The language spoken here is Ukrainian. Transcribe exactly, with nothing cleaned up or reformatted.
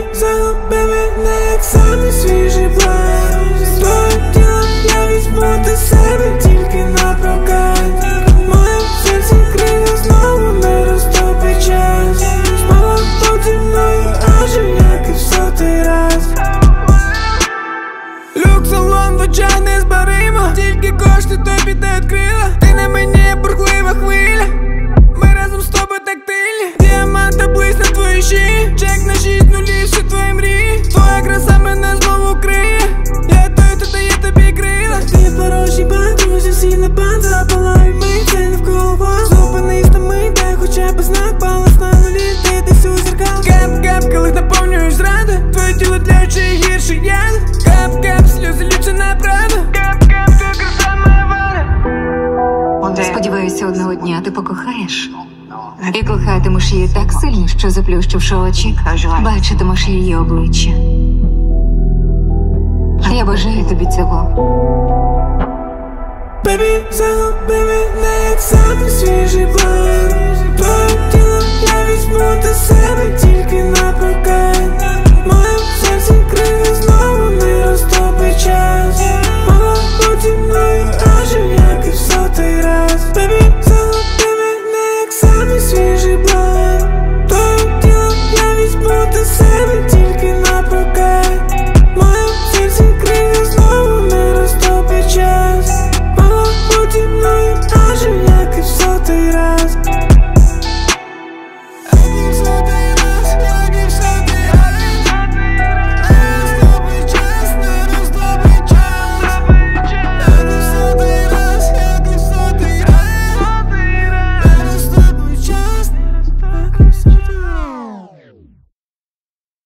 загуби мене, як самий свіжий план. Твоє тіло я візьму до себе тільки на прокат. Моє серце крила знову не розтопить час. Знову будь зі мною аж як і в сотий раз. Люкс-салон в очах незбаримо, тільки кошти тобі не відкрила. Ти на мені бурхлива хвиля, ми разом з тобою тактильні. Діаманта блиск на твоїй шиї, чек на шість нулів, всі твої мрії. Твоя краса мене знову криє, я той, хто дає тобі крила. Ти порожній банк, друзі всі на банд. Запалають ми, це не вколо вас. Зупинись на мить, дай хоча б знак. Палець на нулі, ти десь у зеркал. Кап-кап, коли наповнюєш зради, твоє тіло тляче гірше яд. Кап-кап, сльози льються на правду. Кап-кап, твоя краса моя вада. Сподіваюся, одного дня ти покохаєш. І кохатимеш її так сильно, що заплющивши очі, бачитимеш її обличчя. Я бажаю тобі цього. Бебі, загуби мене, як самий свіжий план. Твоє тіло я візьму до себе тільки на прокат.